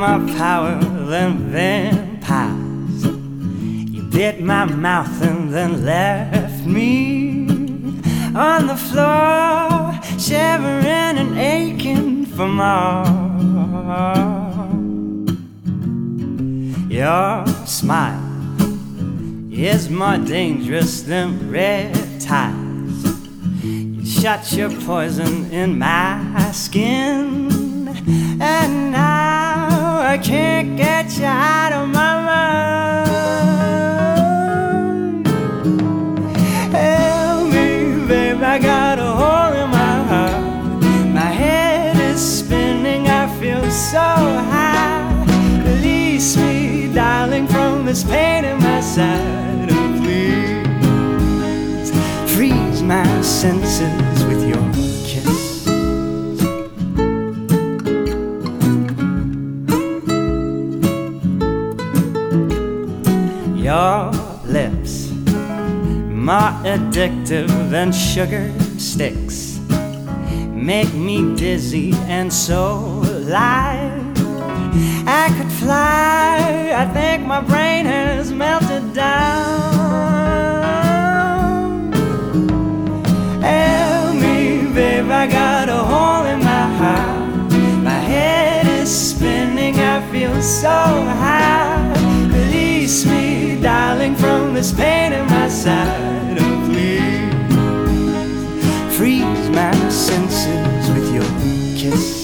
more power than vampires. You bit my mouth and then left me on the floor, shivering and aching for more. Your smile is more dangerous than red ties. You shot your poison in my skin, and now I can't get you out of my mind. Help me, babe, I got a hole in my heart. My head is spinning, I feel so high. Release me, darling, from this pain in my side, and please freeze my senses with your kiss. Your lips, more addictive than sugar sticks, make me dizzy and so alive. I could fly, I think my brain has melted down. Help me, babe, I got a hole in my heart. My head is spinning, I feel so high. Release me, darling, from this pain in my side, and please freeze my senses with your kiss.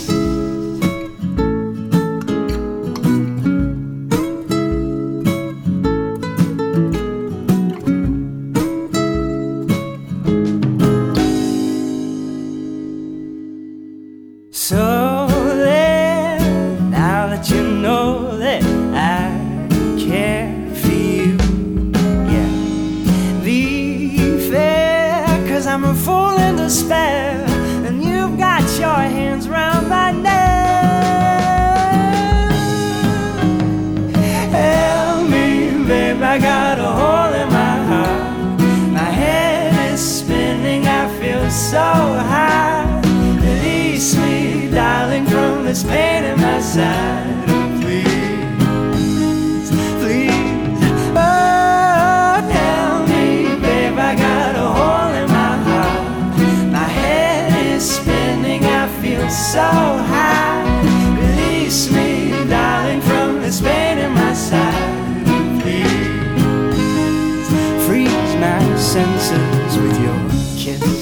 So then, now that you know that I care for you, yeah, be fair, 'cause I'm a fool in despair, and you've got your hands round my neck. Help me, babe, I got a hole in my heart. My head is spinning, I feel so high. Release me, darling, from this pain in my side, and please, please, oh, tell me, babe, I got a hole in my heart. My head is spinning, I feel so high. Release me, darling, from this pain in my side, and please, freeze my senses with your kiss.